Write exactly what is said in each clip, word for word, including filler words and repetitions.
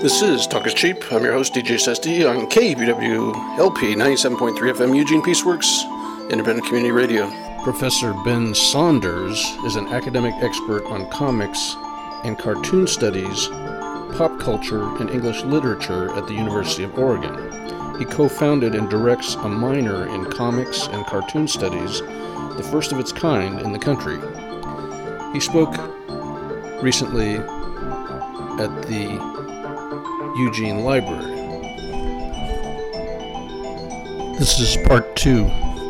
This is Talk is Cheap. I'm your host, D J Sesty, on K B W L P ninety-seven point three F M, Eugene Peaceworks, Independent Community Radio. Professor Ben Saunders is an academic expert on comics and cartoon studies, pop culture, and English literature at the University of Oregon. He co-founded and directs a minor in comics and cartoon studies, the first of its kind in the country. He spoke recently at the Eugene Library. This is part two.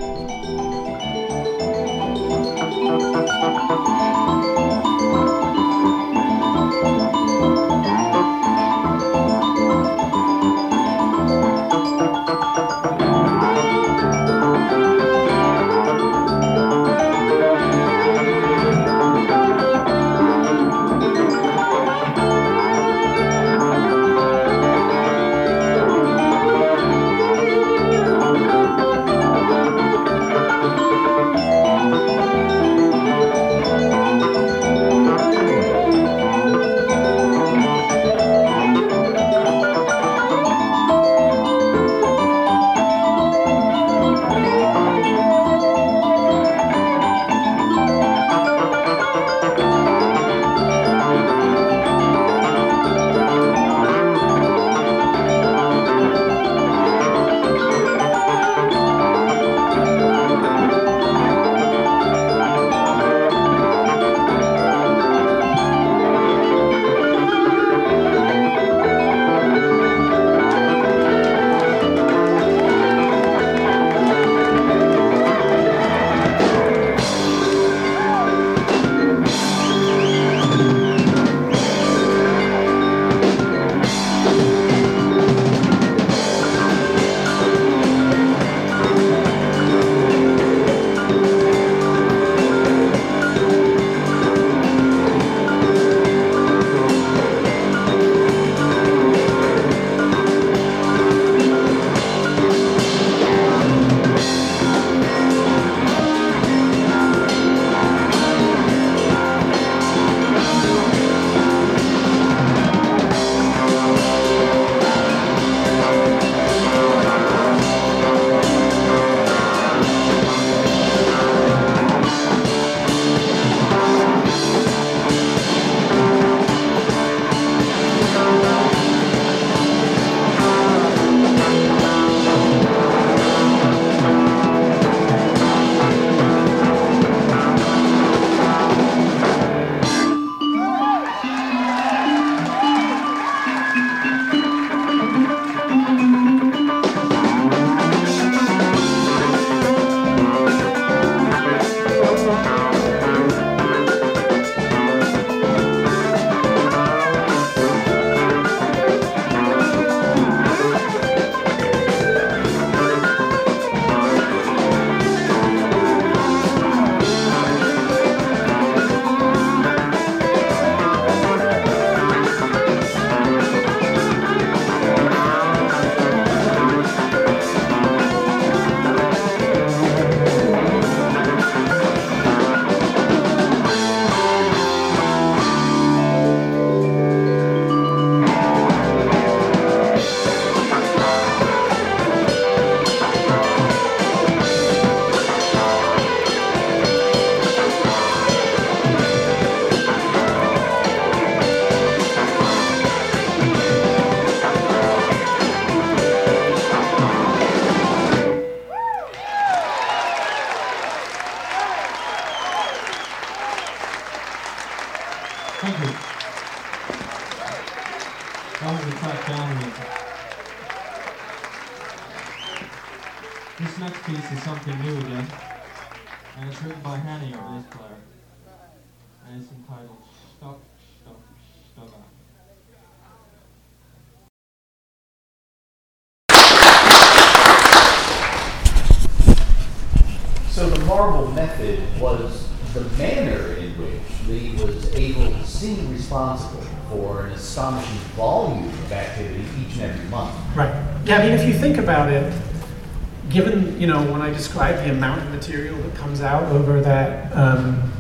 So the Marvel method was the manner in which Lee was able to seem responsible for an astonishing volume of activity each and every month. Right. Yeah, I mean, if you think about it, given, you know, when I describe the amount of material that comes out over that um,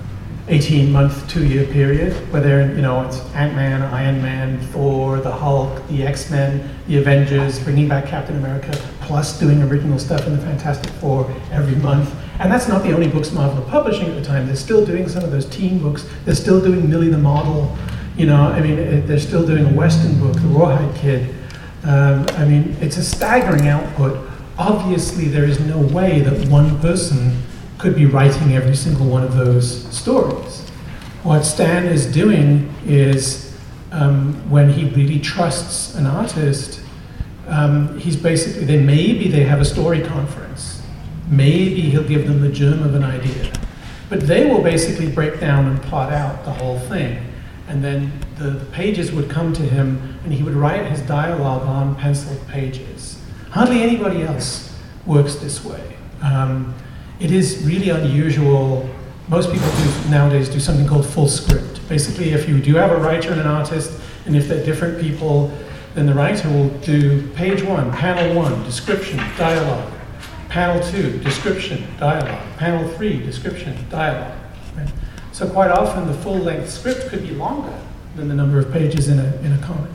eighteen-month, two-year period, where they're, you know, it's Ant-Man, Iron Man, Thor, the Hulk, the X-Men, the Avengers, bringing back Captain America, plus doing original stuff in the Fantastic Four every month. And that's not the only books Marvel are publishing at the time. They're still doing some of those teen books. They're still doing Millie the Model. You know, I mean, it, they're still doing a Western book, The Rawhide Kid. Um, I mean, it's a staggering output. Obviously, there is no way that one person could be writing every single one of those stories. What Stan is doing is, um, when he really trusts an artist, um, he's basically, they maybe they have a story conference. Maybe he'll give them the germ of an idea. But they will basically break down and plot out the whole thing. And then the, the pages would come to him, and he would write his dialogue on penciled pages. Hardly anybody else works this way. Um, it is really unusual. Most people do nowadays do something called full script. Basically, if you do have a writer and an artist, and if they're different people, then the writer will do page one, panel one, description, dialogue. Panel two, description, dialogue. Panel three, description, dialogue. Right? So quite often the full-length script could be longer than the number of pages in a, in a comic.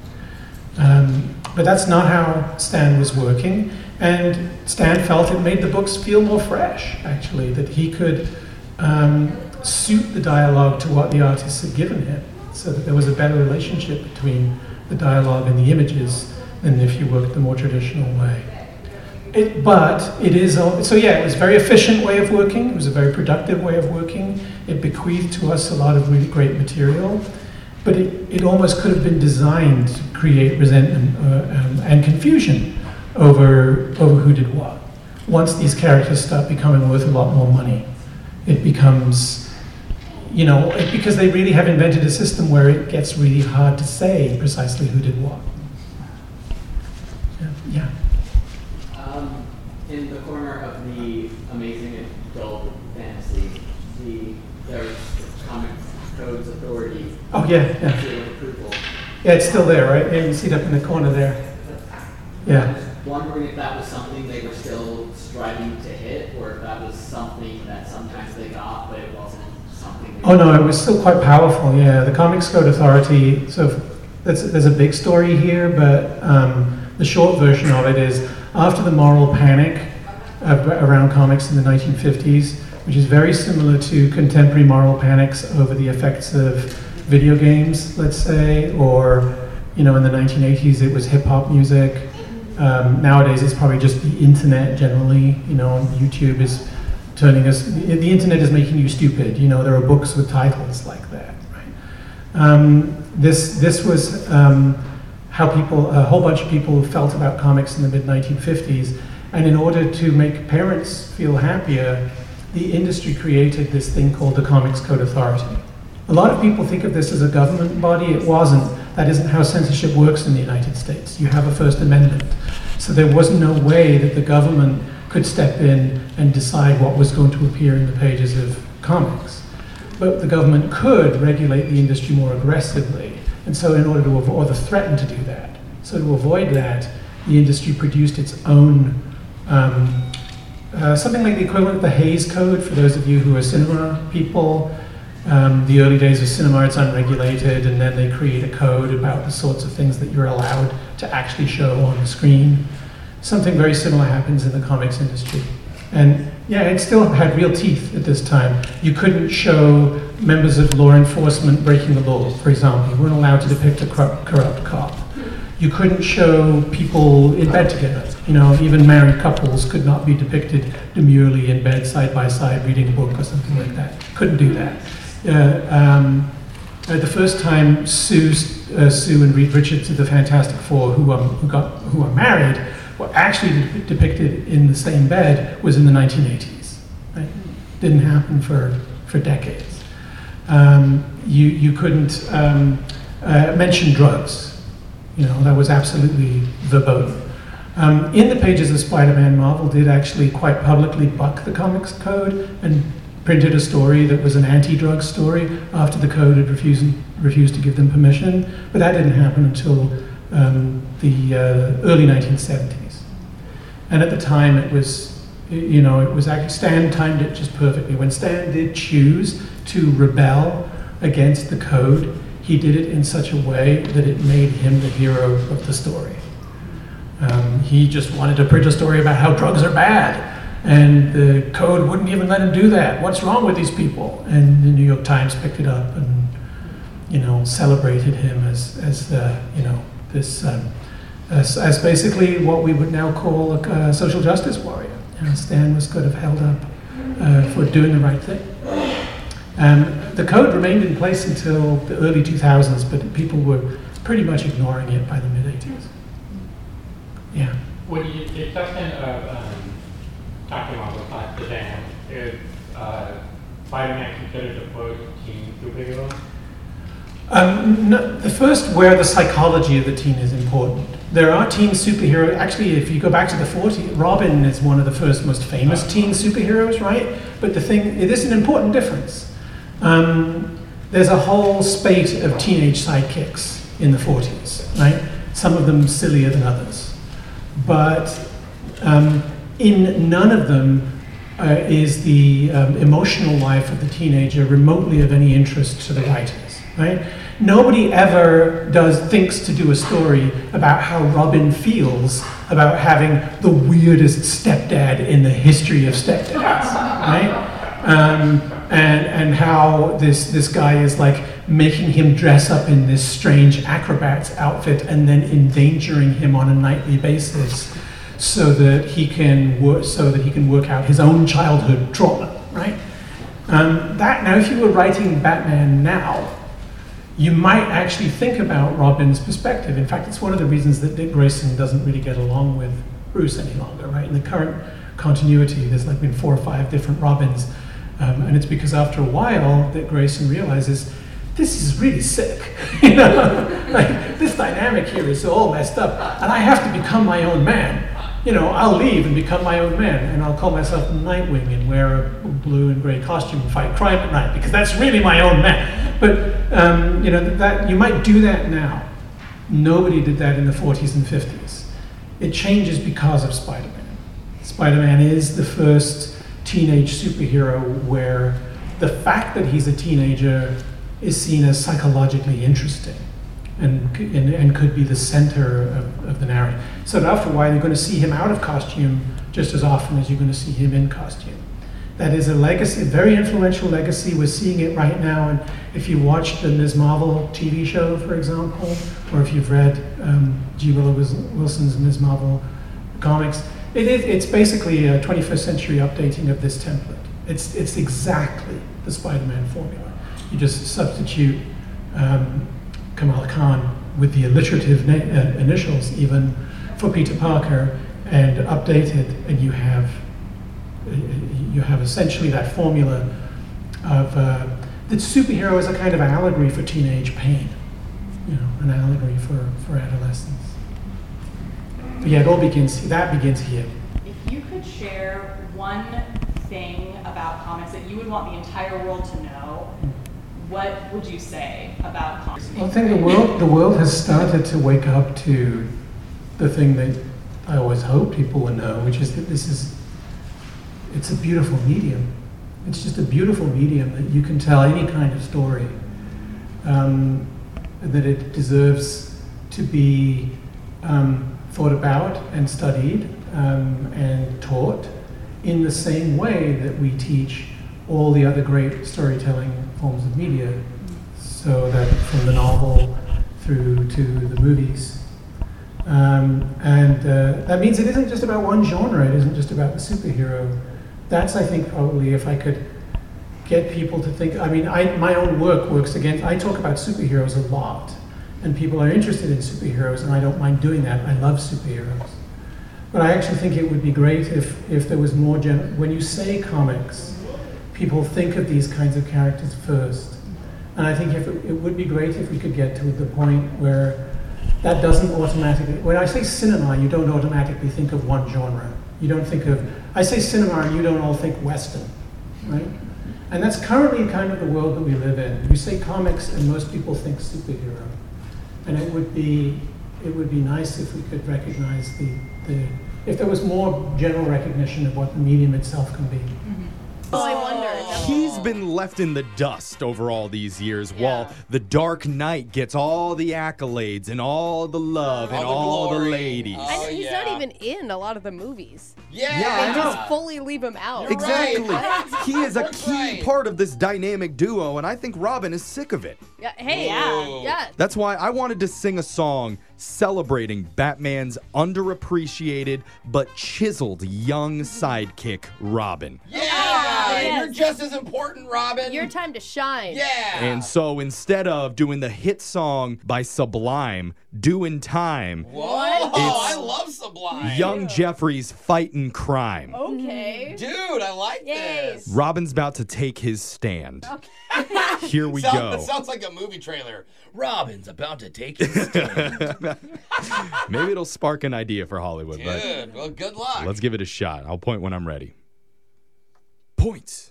Um, but that's not how Stan was working, and Stan felt it made the books feel more fresh, actually, that he could um, suit the dialogue to what the artists had given him, so that there was a better relationship between the dialogue and the images than if you worked the more traditional way. It, but it is, so yeah, it was a very efficient way of working. It was a very productive way of working. It bequeathed to us a lot of really great material, but it, it almost could have been designed to create resentment uh, um, and confusion over, over who did what. Once these characters start becoming worth a lot more money, it becomes, you know, it, because they really have invented a system where it gets really hard to say precisely who did what. Yeah. yeah. Um, in the corner of the Amazing Adult Fantasy, the there's the Comics Codes Authority. Oh yeah, yeah. Seal of approval. Yeah, it's still there, right? Yeah, you see it up in the corner there. Yeah. I was wondering if that was something they were still striving to hit, or if that was something that sometimes they got, but it wasn't something. They Oh no, it was still quite powerful. Yeah, the Comics Code Authority. So that's, there's a big story here, but um, the short version of it is, after the moral panic uh, around comics in the nineteen fifties, which is very similar to contemporary moral panics over the effects of video games, let's say, or, you know, in the nineteen eighties it was hip-hop music. Um, nowadays it's probably just the internet generally, you know, YouTube is turning us, the internet is making you stupid, you know, there are books with titles like that, right? Um, this, this was um, how people, a whole bunch of people felt about comics in the mid nineteen fifties, and in order to make parents feel happier, the industry created this thing called the Comics Code Authority. A lot of people think of this as a government body. It wasn't. That isn't how censorship works in the United States. You have a First Amendment. So there was no way that the government could step in and decide what was going to appear in the pages of comics. But the government could regulate the industry more aggressively. And so in order to avoid, or threaten to do that, so to avoid that, the industry produced its own, um, uh, something like the equivalent of the Hays Code, for those of you who are cinema people. Um, the early days of cinema, it's unregulated, and then they create a code about the sorts of things that you're allowed to actually show on the screen. Something very similar happens in the comics industry. And yeah, it still had real teeth at this time. You couldn't show members of law enforcement breaking the law, for example. You weren't allowed to depict a corrupt, corrupt cop. You couldn't show people in bed together. You know, even married couples could not be depicted demurely in bed side by side reading a book or something like that. Couldn't do that. Uh, um, uh, the first time Sue, uh, Sue and Reed Richards of the Fantastic Four, who, um, who, got, who are married, were actually de- depicted in the same bed was in the nineteen eighties. Right? Didn't happen for, for decades. Um, you, you couldn't um, uh, mention drugs. You know, that was absolutely verboten. Um, in the pages of Spider-Man, Marvel did actually quite publicly buck the comics code and printed a story that was an anti-drug story after the code had refused, refused to give them permission, but that didn't happen until um, the uh, early nineteen seventies. And at the time it was, you know, it was actually, Stan timed it just perfectly. When Stan did choose to rebel against the code, he did it in such a way that it made him the hero of the story. Um, he just wanted to print a story about how drugs are bad, and the code wouldn't even let him do that. What's wrong with these people? And the New York Times picked it up and, you know, celebrated him as, as uh, you know, this, um, as, as basically what we would now call a uh, social justice warrior. You know, Stan was kind of held up uh, for doing the right thing. Um, the code remained in place until the early two thousands, but people were pretty much ignoring it by the mid eighties. Yeah. When you, your question of um, talking about the dam, is uh, Spider-Man considered a quote teen superhero? Um, no, the first, where the psychology of the teen is important. There are teen superheroes. Actually, if you go back to the forties, Robin is one of the first most famous teen superheroes, right? But the thing, it is an important difference. Um, there's a whole spate of teenage sidekicks in the forties, right? Some of them sillier than others. But um, in none of them uh, is the um, emotional life of the teenager remotely of any interest to the writers, right? Nobody ever does thinks to do a story about how Robin feels about having the weirdest stepdad in the history of stepdads, right? Um, and and how this this guy is like making him dress up in this strange acrobat's outfit and then endangering him on a nightly basis, so that he can work so that he can work out his own childhood trauma, right? Um, that now, if you were writing Batman now, you might actually think about Robin's perspective. In fact, it's one of the reasons that Dick Grayson doesn't really get along with Bruce any longer, right? In the current continuity, there's like been four or five different Robins. Um, and it's because after a while that Grayson realizes, this is really sick. You know, like this dynamic here is all messed up, and I have to become my own man. You know, I'll leave and become my own man, and I'll call myself Nightwing and wear a blue and gray costume and fight crime at night, because that's really my own man. But um, you know, that you might do that now. Nobody did that in the forties and fifties. It changes because of Spider-Man. Spider-Man is the first teenage superhero where the fact that he's a teenager is seen as psychologically interesting and, and, and could be the center of, of the narrative. So that after a while, you're going to see him out of costume just as often as you're going to see him in costume. That is a legacy, a very influential legacy. We're seeing it right now. And if you watch the Miz Marvel T V show, for example, or if you've read um, G. Willow Wilson's Miz Marvel comics, It is, it's basically a twenty-first century updating of this template. It's, it's exactly the Spider-Man formula. You just substitute um, Kamala Khan with the alliterative na- uh, initials even for Peter Parker and update it, and you have, uh, you have essentially that formula of uh, that superhero is a kind of allegory for teenage pain, you know, an allegory for, for adolescence. But yeah, it all begins, that begins here. If you could share one thing about comics that you would want the entire world to know, what would you say about comics? Well, I think the world, the world has started to wake up to the thing that I always hope people would know, which is that this is, it's a beautiful medium. It's just a beautiful medium that you can tell any kind of story, um, that it deserves to be um, thought about and studied um, and taught in the same way that we teach all the other great storytelling forms of media. So that from the novel through to the movies. Um, and uh, that means it isn't just about one genre, it isn't just about the superhero. That's, I think, probably, if I could get people to think, I mean, I, my own work works against, I talk about superheroes a lot. And people are interested in superheroes, and I don't mind doing that. I love superheroes. But I actually think it would be great if, if there was more, gen- when you say comics, people think of these kinds of characters first. And I think if it, it would be great if we could get to the point where that doesn't automatically, when I say cinema, you don't automatically think of one genre. You don't think of, I say cinema and you don't all think Western, right? And that's currently kind of the world that we live in. You say comics and most people think superhero. And it would be, it would be nice if we could recognize the, the if there was more general recognition of what the medium itself can be. Mm-hmm. boy wonder. He's been left in the dust over all these years while the Dark Knight gets all the accolades and all the love and All the all the glory. ladies. I know Oh, he's yeah. not even in a lot of the movies. Yeah, Yeah, I They know. just fully leave him out. You're Exactly. right. He is a That's key right. part of this dynamic duo, and I think Robin is sick of it. Yeah, hey, Whoa. yeah. That's why I wanted to sing a song celebrating Batman's underappreciated but chiseled young sidekick, Robin. Yeah, yes. you're just as important, Robin. Your time to shine. yeah. And so instead of doing the hit song by Sublime, Doin' Time, Whoa, I It's love Sublime. young Jeffrey's fighting crime. Okay. Dude, I like Yay. this. Robin's about to take his stand. Here we Sound- go. That sounds like a movie trailer. Robin's about to take his stand. Maybe it'll spark an idea for Hollywood, but Good. Well, good luck. let's give it a shot. I'll point when I'm ready. Points.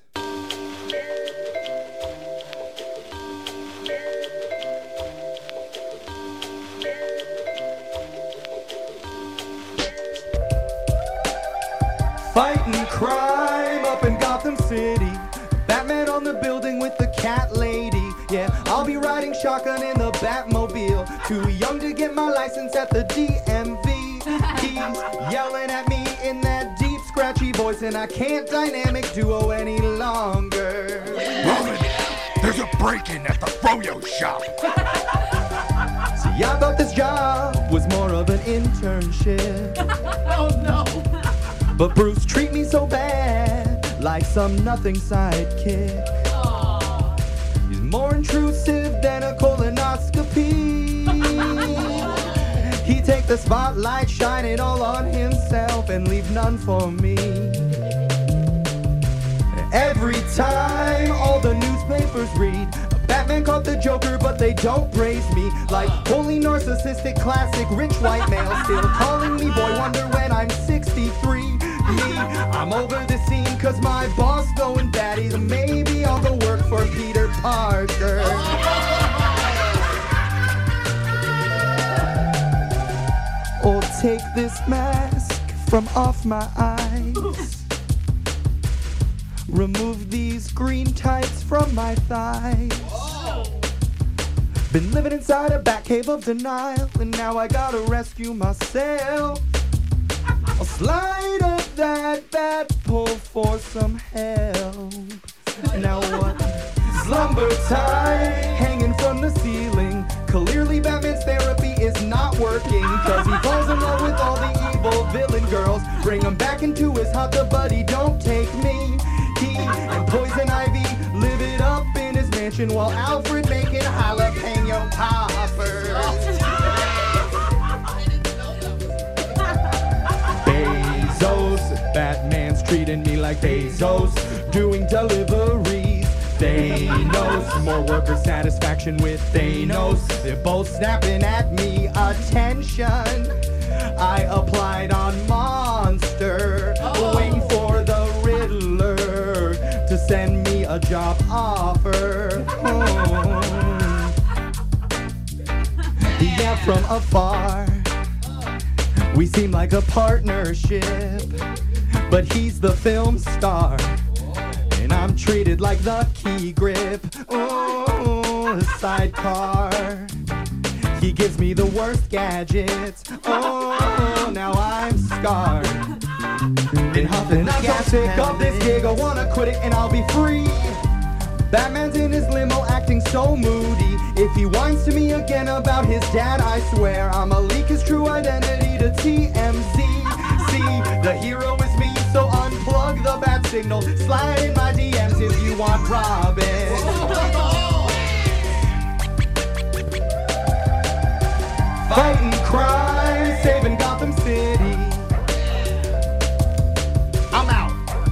Fighting crime up in Gotham City. Batman on the building with the cat lady. Yeah, I'll be riding shotgun in the Batmobile. Too young to get my license at the D M V. He's yelling at me in that deep, scratchy voice, and I can't dynamic duo any longer. Robin, there's a break-in at the Froyo shop. See, I thought this job was more of an internship. Oh no. But Bruce treat me so bad, like some nothing sidekick. He's more intrusive than a colonoscopy. He take the spotlight, shine it all on himself, and leave none for me. Every time all the newspapers read, Batman caught the Joker, but they don't praise me. Like holy narcissistic classic rich white male, still calling me boy wonder when I'm sixty-three. Me, I'm over the scene cause my boss going baddies. Maybe I'll go work for Peter Parker. Or take this mask from off my eyes. Remove these green tights from my thighs. Been living inside a bat cave of denial, and now I gotta rescue myself. I'll slide up that bat pole for some help. Now what? Slumber time, hanging from the ceiling. Clearly Batman's therapy is not working, cause he falls in love with all the evil villain girls. Bring him back into his hot tub, buddy, don't take me. He and Poison Ivy live it up in his mansion, while Alfred making jalapeno poppers. Bezos, Batman's treating me like Bezos, doing deliveries. Thanos, more worker satisfaction with Thanos. They're both snapping at me, attention. I applied on Monster, waiting for the Riddler to send me a job offer. Oh. Yeah, from afar, we seem like a partnership, but he's the film star, and I'm treated like the key grip. Oh, sidecar. He gives me the worst gadgets. Oh, now I'm scarred. Been huffing, I'm so sick of this gig. I wanna quit it and I'll be free. Batman's in his limo acting so moody. If he whines to me again about his dad, I swear I'ma leak his true identity to T M Z. See, the hero is me, so unplug the bat signal. Slide in my D Ms if you want Robin. Fighting crime, saving Gotham City. I'm out.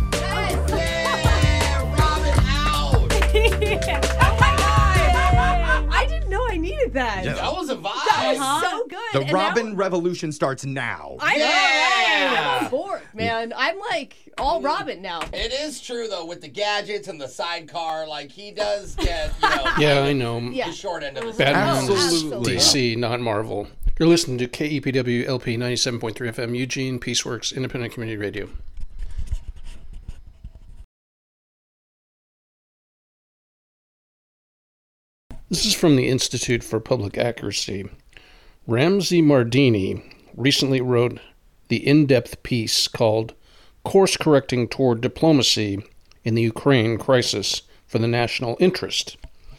Oh my god! I didn't know I needed that. Yeah. That was a vibe. That was so good. The And that Robin was- revolution starts now. I know, Yeah. right? I'm on board, man. I'm like all Robin now. It is true though, with the gadgets and the sidecar, like he does get, you know, Yeah, I know. Yeah. the short end of the stick. Batman's Oh, absolutely. D C, not Marvel. You're listening to K E P W L P ninety-seven point three F M, Eugene, Peaceworks, Independent Community Radio. This is from the Institute for Public Accuracy. Ramzi Mardini recently wrote the in-depth piece called Course Correcting Toward Diplomacy in the Ukraine Crisis for the National Interest.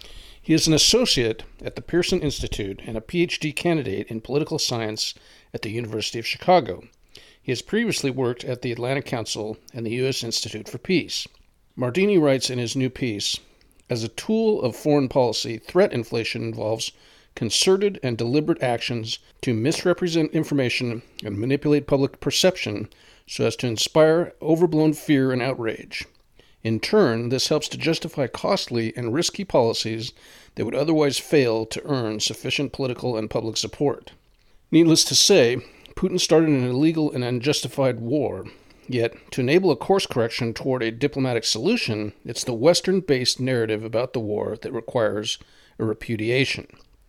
He is an associate at the Pearson Institute and a P H D candidate in political science at the University of Chicago. He has previously worked at the Atlantic Council and the U S Institute for Peace. Mardini writes in his new piece, as a tool of foreign policy, threat inflation involves concerted and deliberate actions to misrepresent information and manipulate public perception so as to inspire overblown fear and outrage. In turn, this helps to justify costly and risky policies that would otherwise fail to earn sufficient political and public support. Needless to say, Putin started an illegal and unjustified war. Yet, to enable a course correction toward a diplomatic solution, it's the Western-based narrative about the war that requires a repudiation.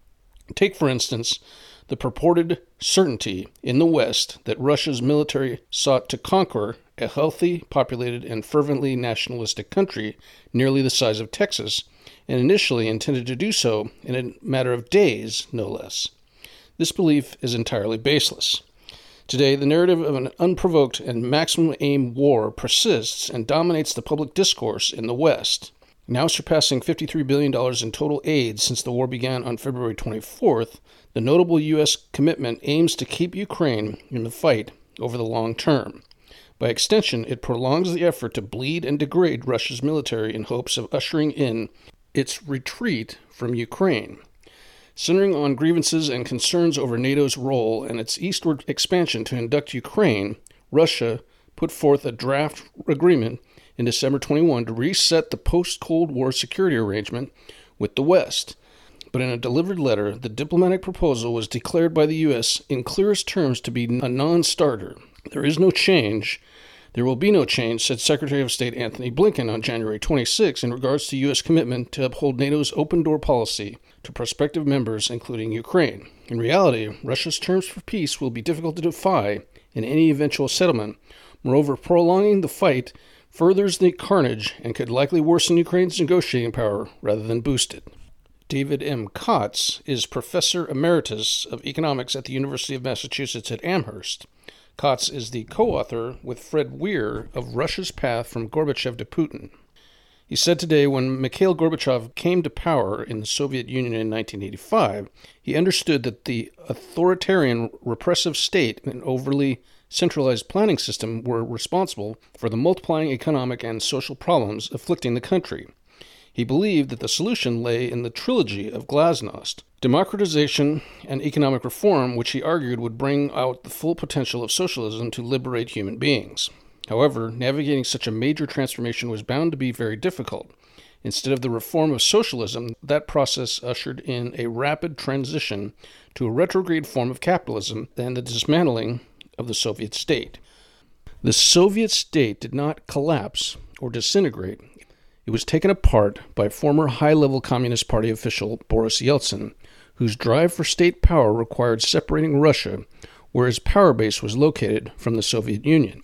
Take, for instance, the purported certainty in the West that Russia's military sought to conquer a healthy, populated, and fervently nationalistic country nearly the size of Texas, and initially intended to do so in a matter of days, no less. This belief is entirely baseless. Today, the narrative of an unprovoked and maximum-aim war persists and dominates the public discourse in the West. Now surpassing fifty-three billion dollars in total aid since the war began on February twenty-fourth, the notable U S commitment aims to keep Ukraine in the fight over the long term. By extension, it prolongs the effort to bleed and degrade Russia's military in hopes of ushering in its retreat from Ukraine. Centering on grievances and concerns over NATO's role and its eastward expansion to induct Ukraine, Russia put forth a draft agreement in December twenty-first to reset the post-Cold War security arrangement with the West. But in a delivered letter, the diplomatic proposal was declared by the U S in clearest terms to be a non-starter. There is no change. There will be no change, said Secretary of State Anthony Blinken on January twenty-sixth in regards to U S commitment to uphold NATO's open-door policy to prospective members, including Ukraine. In reality, Russia's terms for peace will be difficult to defy in any eventual settlement. Moreover, prolonging the fight furthers the carnage and could likely worsen Ukraine's negotiating power rather than boost it. David M. Kotz is Professor Emeritus of Economics at the University of Massachusetts at Amherst. Kotz is the co-author with Fred Weir of Russia's Path from Gorbachev to Putin. He said today when Mikhail Gorbachev came to power in the Soviet Union in nineteen eighty-five, he understood that the authoritarian repressive state and overly centralized planning system were responsible for the multiplying economic and social problems afflicting the country. He believed that the solution lay in the trilogy of glasnost, democratization and economic reform, which he argued would bring out the full potential of socialism to liberate human beings. However, navigating such a major transformation was bound to be very difficult. Instead of the reform of socialism, that process ushered in a rapid transition to a retrograde form of capitalism and the dismantling of the Soviet state. The Soviet state did not collapse or disintegrate. It was taken apart by former high-level Communist Party official Boris Yeltsin, whose drive for state power required separating Russia, where his power base was located, from the Soviet Union.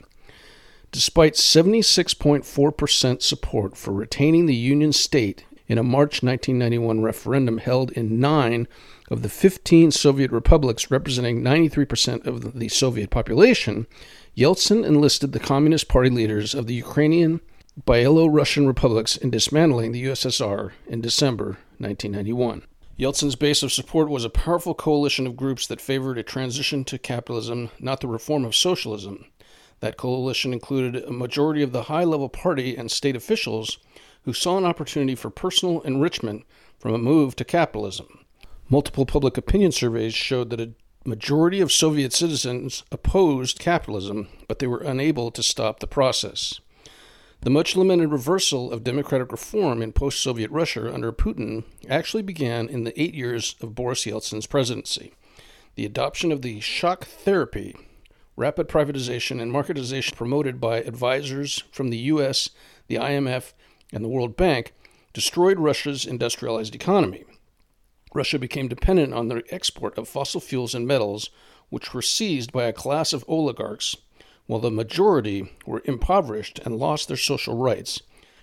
Despite seventy-six point four percent support for retaining the Union state in a March nineteen ninety-one referendum held in nine of the fifteen Soviet republics representing ninety-three percent of the Soviet population, Yeltsin enlisted the Communist Party leaders of the Ukrainian, Byelo-Russian republics in dismantling the U S S R in December nineteen ninety-one. Yeltsin's base of support was a powerful coalition of groups that favored a transition to capitalism, not the reform of socialism. That coalition included a majority of the high-level party and state officials who saw an opportunity for personal enrichment from a move to capitalism. Multiple public opinion surveys showed that a majority of Soviet citizens opposed capitalism, but they were unable to stop the process. The much-lamented reversal of democratic reform in post-Soviet Russia under Putin actually began in the eight years of Boris Yeltsin's presidency. The adoption of the shock therapy, rapid privatization, and marketization promoted by advisors from the U S, the I M F, and the World Bank destroyed Russia's industrialized economy. Russia became dependent on the export of fossil fuels and metals, which were seized by a class of oligarchs, while the majority were impoverished and lost their social rights.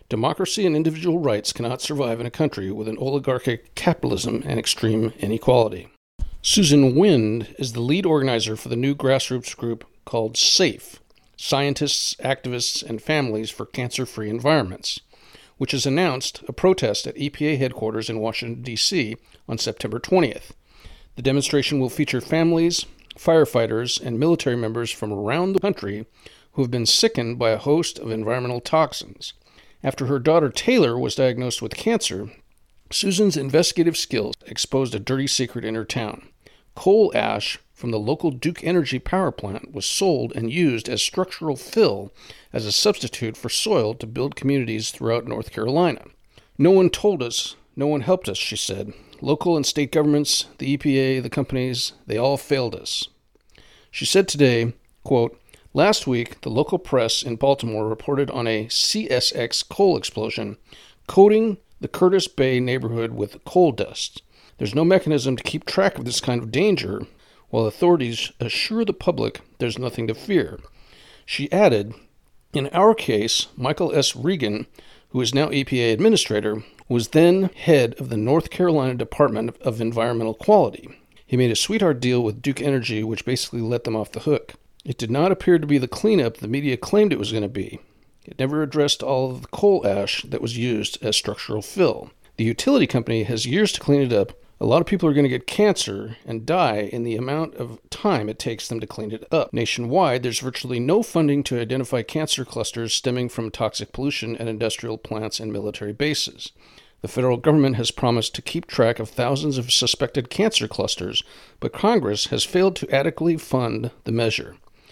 Democracy and individual rights cannot survive in a country with an oligarchic capitalism and extreme inequality. Susan Wind is the lead organizer for the new grassroots group called SAFE, Scientists, Activists, and Families for Cancer-Free Environments, which has announced a protest at E P A headquarters in Washington, D C on September twentieth. The demonstration will feature families, firefighters, and military members from around the country who have been sickened by a host of environmental toxins. After her daughter Taylor was diagnosed with cancer, Susan's investigative skills exposed a dirty secret in her town. Coal ash from the local Duke Energy power plant was sold and used as structural fill as a substitute for soil to build communities throughout North Carolina. No one told us, no one helped us, she said. Local and state governments, the E P A, the companies, they all failed us. She said today, quote, last week, the local press in Baltimore reported on a C S X coal explosion coating the Curtis Bay neighborhood with coal dust. There's no mechanism to keep track of this kind of danger, while authorities assure the public there's nothing to fear. She added, in our case, Michael S. Regan, who is now E P A administrator, was then head of the North Carolina Department of Environmental Quality. He made a sweetheart deal with Duke Energy, which basically let them off the hook. It did not appear to be the cleanup the media claimed it was going to be. It never addressed all of the coal ash that was used as structural fill. The utility company has years to clean it up. A lot of people are going to get cancer and die in the amount of time it takes them to clean it up. Nationwide, there's virtually no funding to identify cancer clusters stemming from toxic pollution at industrial plants and military bases. The federal government has promised to keep track of thousands of suspected cancer clusters, but Congress has failed to adequately fund the measure.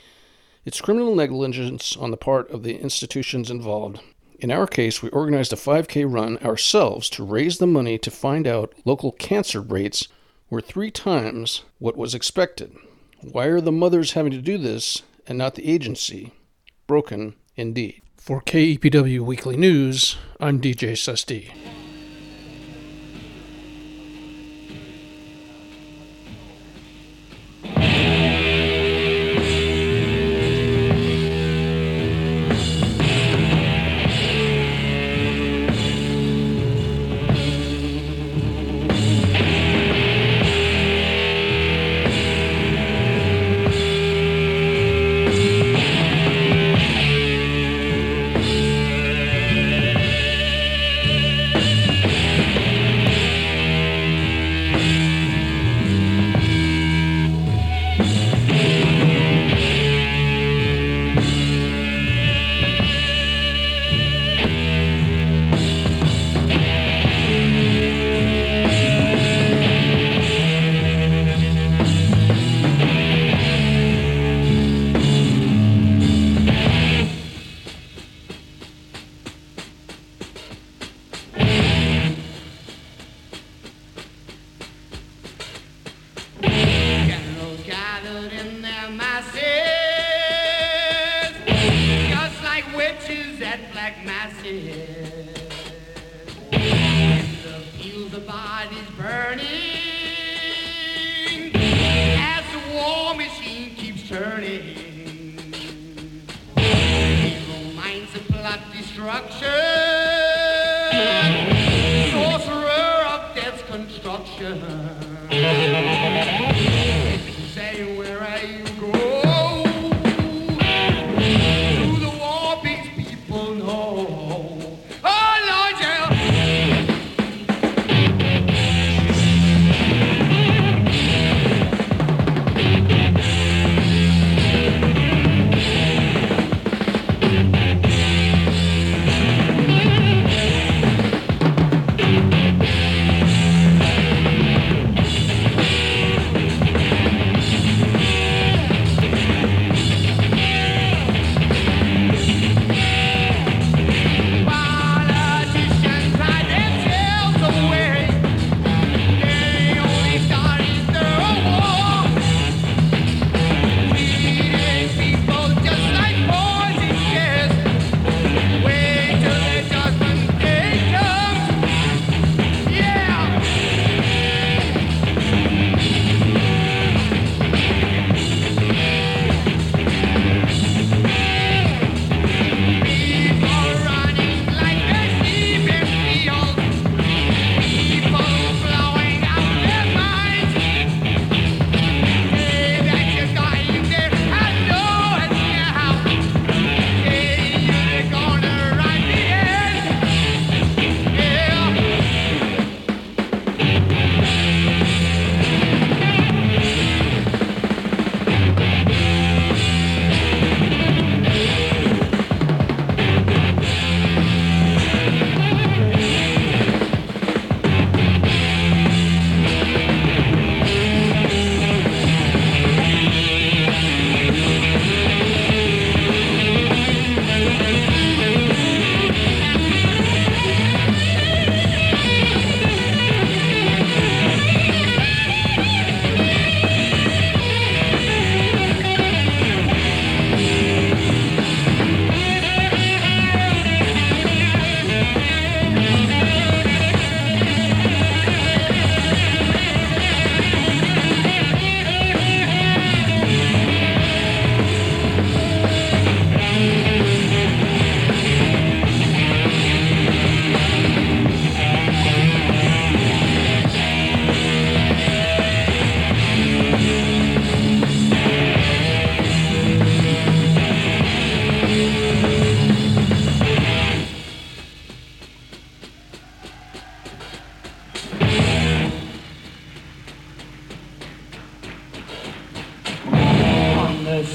It's criminal negligence on the part of the institutions involved. In our case, we organized a five K run ourselves to raise the money to find out local cancer rates were three times what was expected. Why are the mothers having to do this and not the agency? Broken indeed. For K E P W Weekly News, I'm D J Sesti.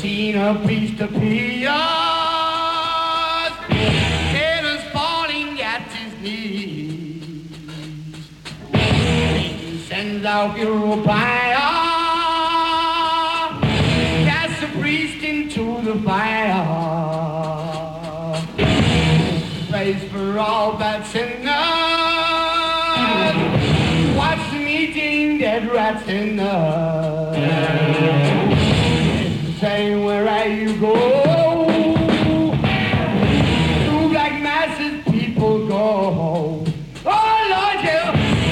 seen a piece to Piers. Taylor's falling at his knees. He sends out Europire. Cast the priest into the fire. Praise for all bad sinners. Watch them eating dead rats in the say where you go. Through black masses people go. Oh Lord, yeah.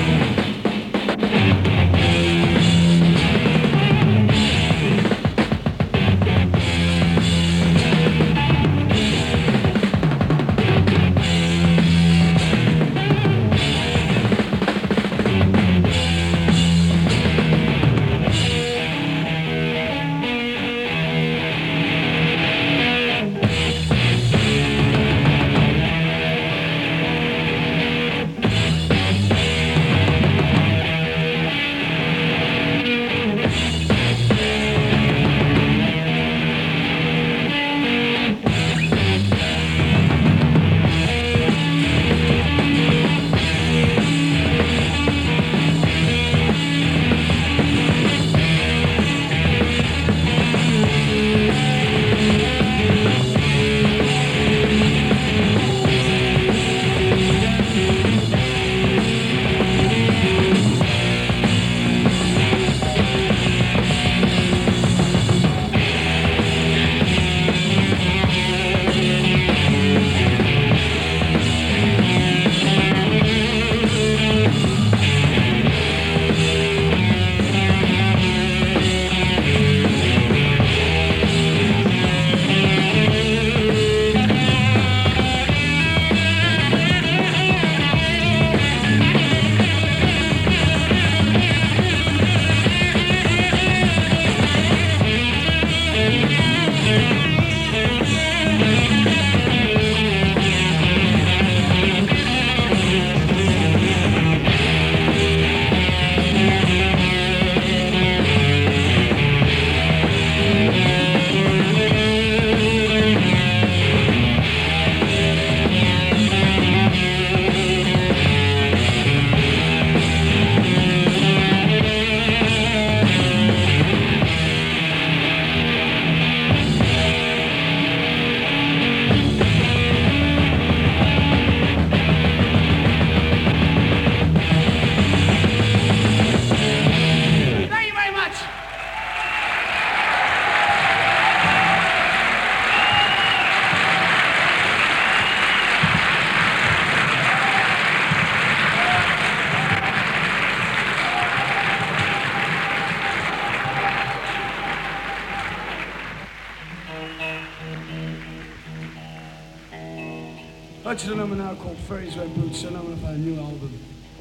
That's the number now called Fairies Red Boots, so now of our new album.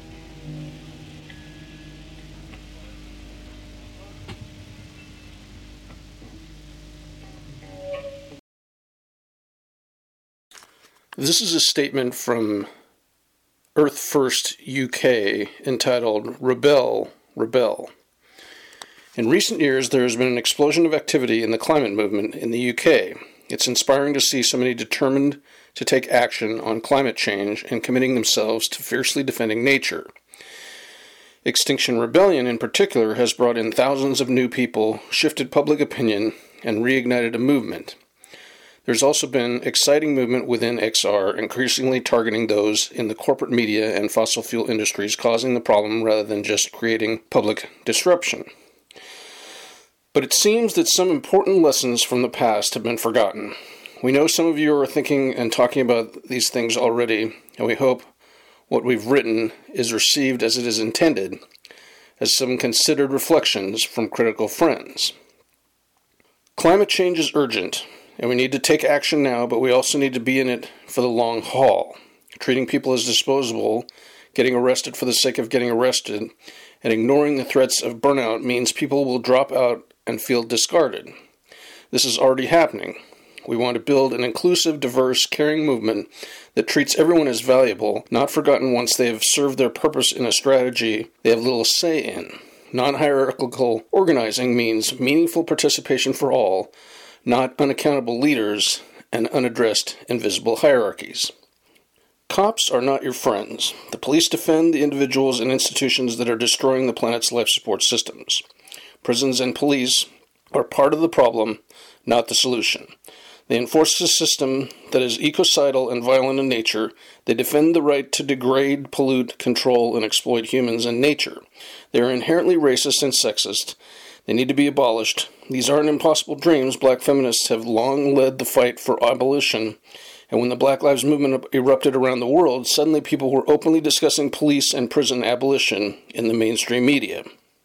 This is a statement from Earth First U K entitled Rebel, Rebel. In recent years, there has been an explosion of activity in the climate movement in the U K. It's inspiring to see so many determined to take action on climate change and committing themselves to fiercely defending nature. Extinction Rebellion, in particular, has brought in thousands of new people, shifted public opinion, and reignited a movement. There's also been exciting movement within X R, increasingly targeting those in the corporate media and fossil fuel industries causing the problem rather than just creating public disruption. But it seems that some important lessons from the past have been forgotten. We know some of you are thinking and talking about these things already, and we hope what we've written is received as it is intended, as some considered reflections from critical friends. Climate change is urgent, and we need to take action now, but we also need to be in it for the long haul. Treating people as disposable, getting arrested for the sake of getting arrested, and ignoring the threats of burnout means people will drop out and feel discarded. This is already happening. We want to build an inclusive, diverse, caring movement that treats everyone as valuable, not forgotten once they have served their purpose in a strategy they have little say in. Non-hierarchical organizing means meaningful participation for all, not unaccountable leaders and unaddressed invisible hierarchies. Cops are not your friends. The police defend the individuals and institutions that are destroying the planet's life support systems. Prisons and police are part of the problem, not the solution. They enforce a system that is ecocidal and violent in nature. They defend the right to degrade, pollute, control, and exploit humans and nature. They are inherently racist and sexist. They need to be abolished. These aren't impossible dreams. Black feminists have long led the fight for abolition. And when the Black Lives Movement erupted around the world, suddenly people were openly discussing police and prison abolition in the mainstream media.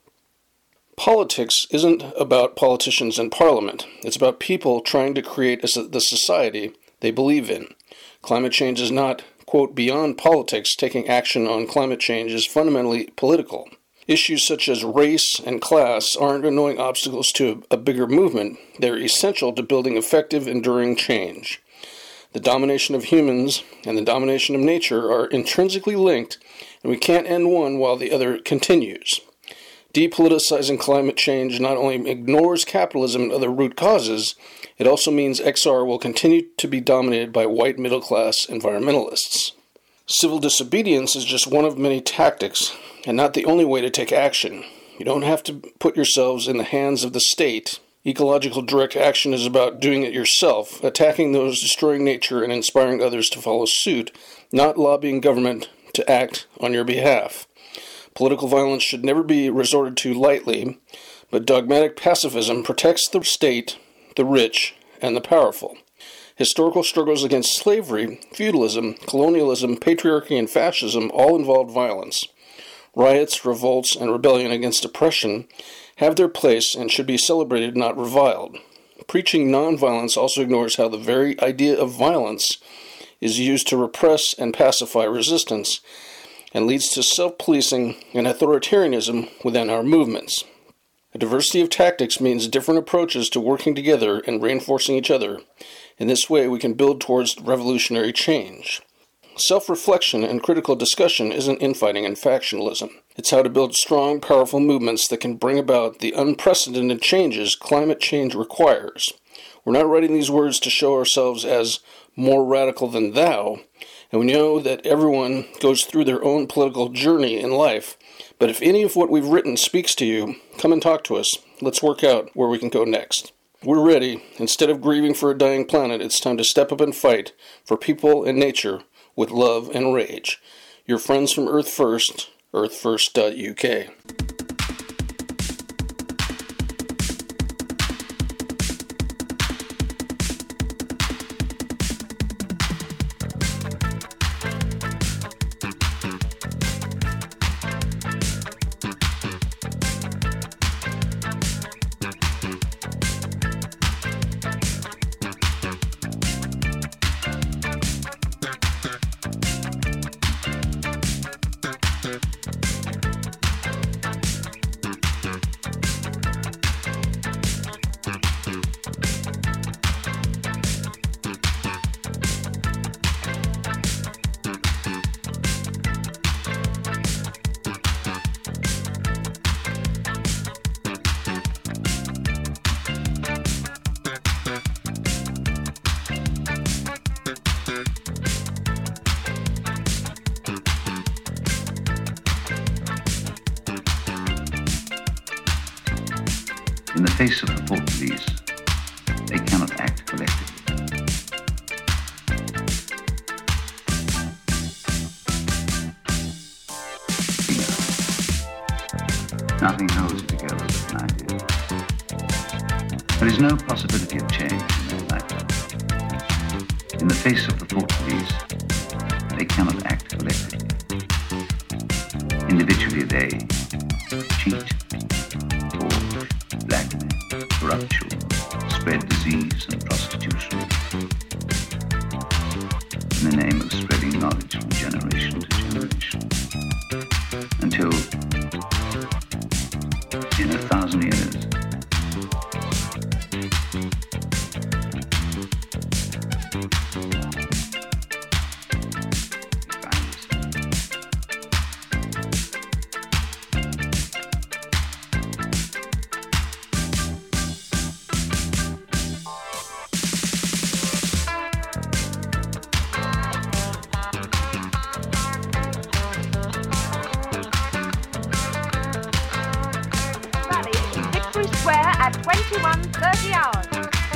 Politics isn't about politicians and parliament. It's about people trying to create the society they believe in. Climate change is not, quote, beyond politics. Taking action on climate change is fundamentally political. Issues such as race and class aren't annoying obstacles to a bigger movement. They're essential to building effective, enduring change. The domination of humans and the domination of nature are intrinsically linked, and we can't end one while the other continues. Depoliticizing climate change not only ignores capitalism and other root causes, it also means X R will continue to be dominated by white middle-class environmentalists. Civil disobedience is just one of many tactics, and not the only way to take action. You don't have to put yourselves in the hands of the state. Ecological direct action is about doing it yourself, attacking those destroying nature and inspiring others to follow suit, not lobbying government to act on your behalf. Political violence should never be resorted to lightly, but dogmatic pacifism protects the state, the rich, and the powerful. Historical struggles against slavery, feudalism, colonialism, patriarchy, and fascism all involved violence. Riots, revolts, and rebellion against oppression have their place and should be celebrated, not reviled. Preaching nonviolence also ignores how the very idea of violence is used to repress and pacify resistance, and leads to self-policing and authoritarianism within our movements. A diversity of tactics means different approaches to working together and reinforcing each other. In this way, we can build towards revolutionary change. Self-reflection and critical discussion isn't infighting and factionalism. It's how to build strong, powerful movements that can bring about the unprecedented changes climate change requires. We're not writing these words to show ourselves as more radical than thou, and we know that everyone goes through their own political journey in life. But if any of what we've written speaks to you, come and talk to us. Let's work out where we can go next. We're ready. Instead of grieving for a dying planet, it's time to step up and fight for people and nature with love and rage. Your friends from Earth First, earth first dot U K. In the face of the thought police, they cannot act collectively. Nothing holds it together but an idea. There is no possibility of change in their life. In the face of the thought police, they cannot act collectively. Individually, they cheat, forge, blackmail, corruption, spread disease and prostitution in the name of spreading knowledge from generation to generation. Until, in a thousand years, twenty-one thirty hours.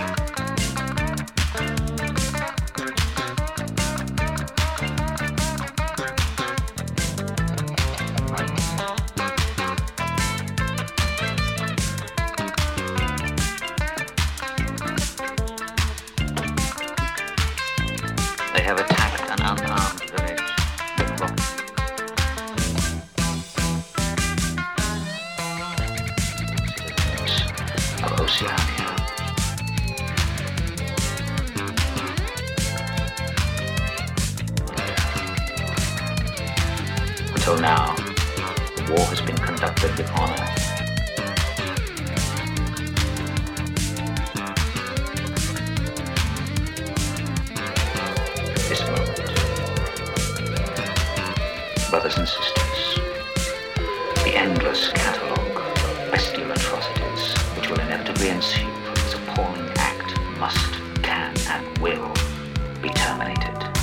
They have attacked an unarmed village with rockets. Citizens of Oceania. Until now, the war has been conducted with honor. This moment, brothers and sisters, the endless catalogue of bestial atrocities which will inevitably ensue from this appalling act must, can, and will be terminated.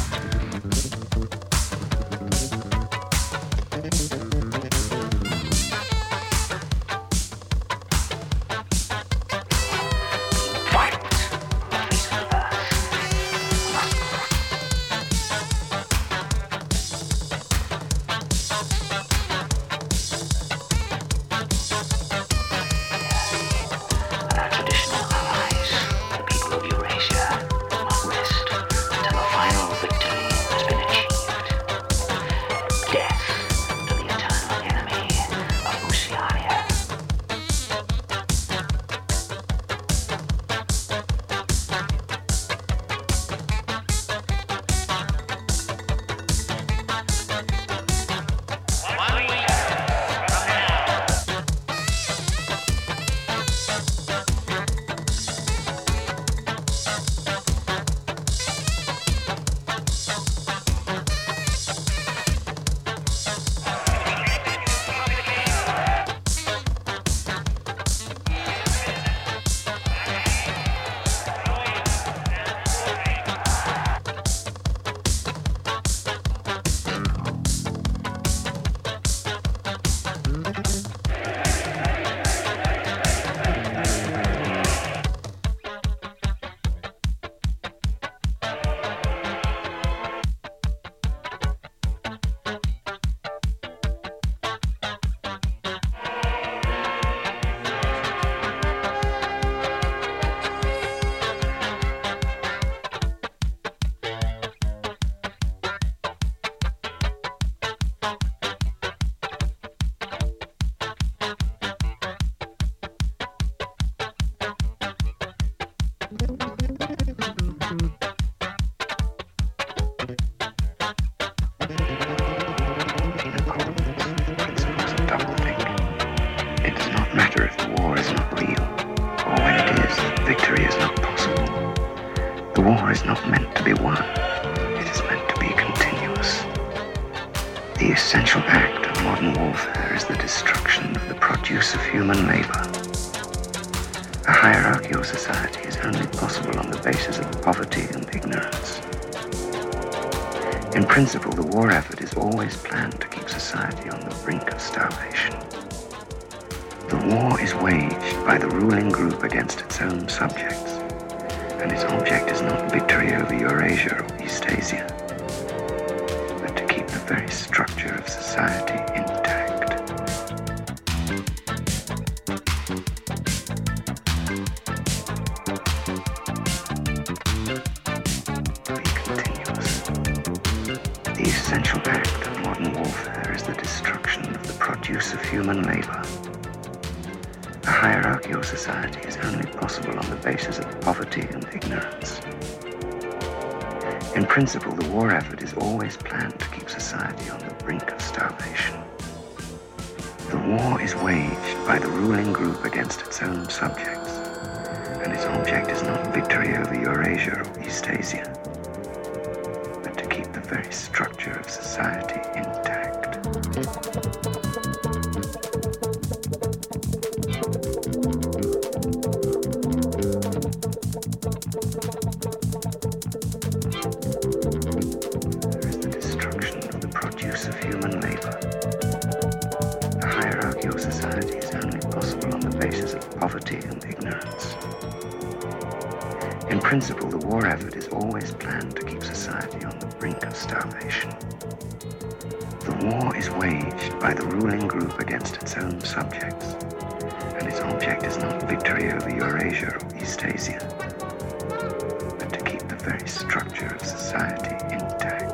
The essential act of modern warfare is the destruction of the produce of human labor. A hierarchical society is only possible on the basis of poverty and ignorance. In principle, the war effort is always planned to keep society on the brink of starvation. The war is waged by the ruling group against its own subjects, and its object is not victory over Eurasia or Eastasia, but to keep the very structure of society intact. Be continuous. The essential act of modern warfare is the destruction of the produce of human labor. A hierarchical society is only possible on the basis of poverty and ignorance. In principle, the war effort is always planned to keep society on the brink of starvation. The war is waged by the ruling group against its own subjects, and its object is not victory over Eurasia or Eastasia, but to keep the very structure of society intact. Of human labor. A hierarchical society is only possible on the basis of poverty and ignorance. principle, the war effort is always planned to keep society on the brink of starvation. The war is waged by the ruling group against its own subjects, and its object is not victory over Eurasia or Eastasia, but to keep the very structure of society intact.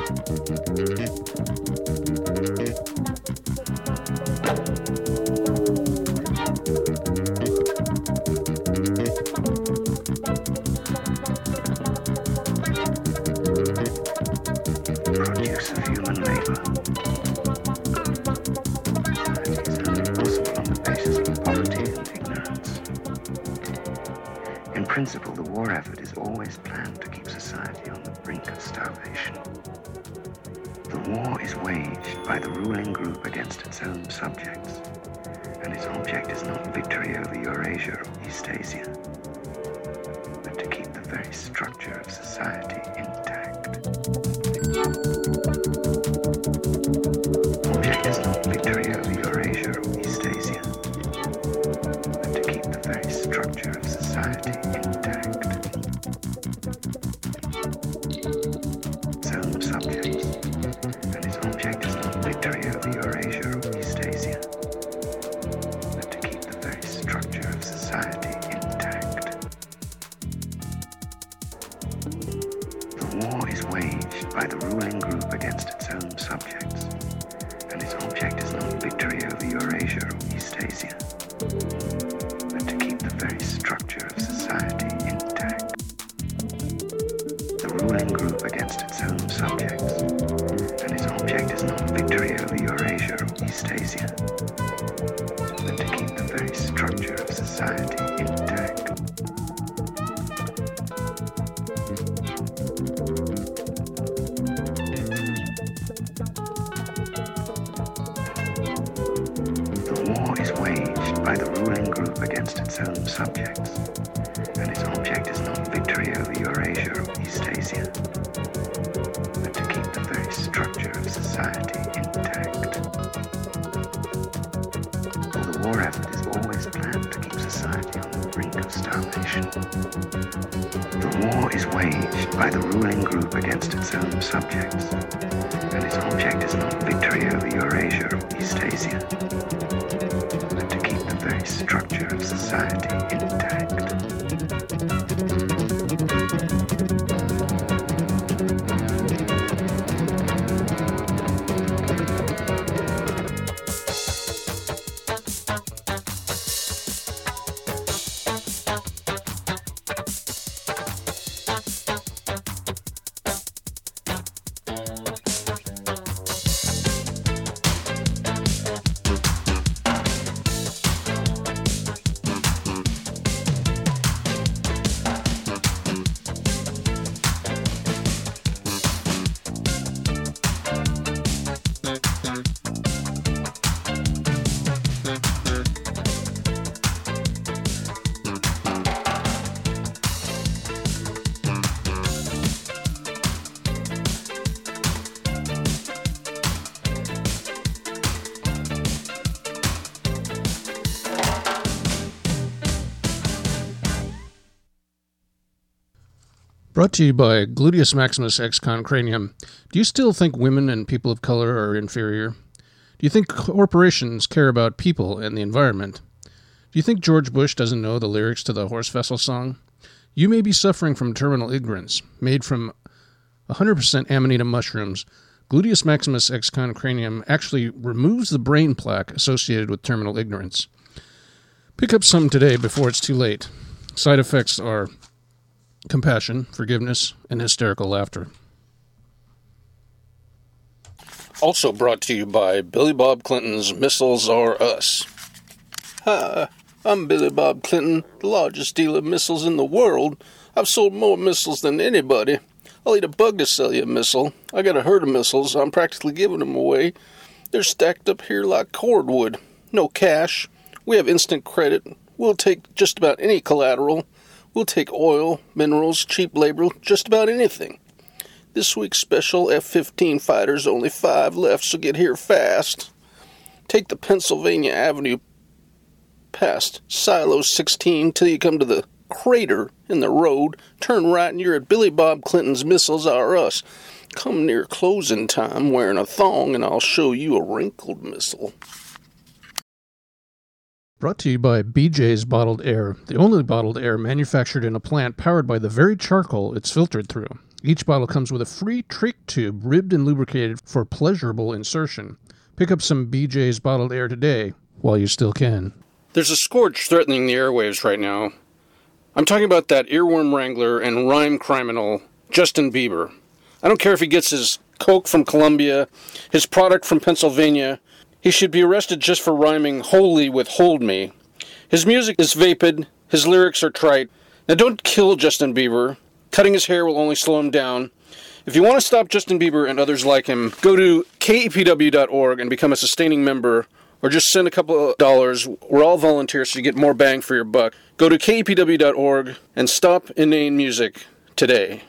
Produce of human labor. Society is only possible on the basis of poverty and ignorance. In principle, the war effort is always planned to keep society on the brink of starvation. The war is waged by the ruling group against its own subjects, and its object is not victory over Eurasia or Eastasia, but to keep the very structure of society intact. Object is not victory over Eurasia or Eastasia, but to keep the very structure of society intact. Its own subjects, and its object is not victory over Eurasia or Eastasia, but to keep the very structure of society intact. The war is waged by the ruling group against its own subjects, and its object is not victory over Eurasia or Eastasia, but to keep the very structure of society intact. The ruling group against its own subjects, and its object is not victory over Eurasia or Eastasia, but to keep the very structure of society intact. The war is waged by the ruling group against its own subjects, and its object is not victory over Eurasia or Eastasia, but to keep the very structure of society intact. For the war effort is always planned to keep society on the brink of starvation. The war is waged by the ruling group against its own subjects, and its object is not victory over Eurasia or Eastasia, but to keep the very structure of society intact. Brought to you by Gluteus Maximus Ex-Con Cranium. Do you still think women and people of color are inferior? Do you think corporations care about people and the environment? Do you think George Bush doesn't know the lyrics to the Horse Vessel song? You may be suffering from terminal ignorance. Made from one hundred percent Amanita mushrooms, Gluteus Maximus Ex-Con Cranium actually removes the brain plaque associated with terminal ignorance. Pick up some today before it's too late. Side effects are compassion, forgiveness, and hysterical laughter. Also brought to you by Billy Bob Clinton's Missiles Are Us. Hi, I'm Billy Bob Clinton, the largest dealer of missiles in the world. I've sold more missiles than anybody. I'll eat a bug to sell you a missile. I got a herd of missiles. I'm practically giving them away. They're stacked up here like cordwood. No cash. We have instant credit. We'll take just about any collateral. We'll take oil, minerals, cheap labor, just about anything. This week's special F fifteen fighters, only five left, so get here fast. Take the Pennsylvania Avenue past Silo sixteen till you come to the crater in the road, turn right and you're at Billy Bob Clinton's Missiles R Us. Come near closing time wearing a thong and I'll show you a wrinkled missile. Brought to you by B J's Bottled Air, the only bottled air manufactured in a plant powered by the very charcoal it's filtered through. Each bottle comes with a free trach tube ribbed and lubricated for pleasurable insertion. Pick up some B J's Bottled Air today, while you still can. There's a scourge threatening the airwaves right now. I'm talking about that earworm wrangler and rhyme criminal, Justin Bieber. I don't care if he gets his coke from Colombia, his product from Pennsylvania. He should be arrested just for rhyming wholly with hold me. His music is vapid, his lyrics are trite. Now don't kill Justin Bieber. Cutting his hair will only slow him down. If you want to stop Justin Bieber and others like him, go to K E P W dot org and become a sustaining member, or just send a couple of dollars. We're all volunteers so you get more bang for your buck. Go to K E P W dot org and stop inane music today.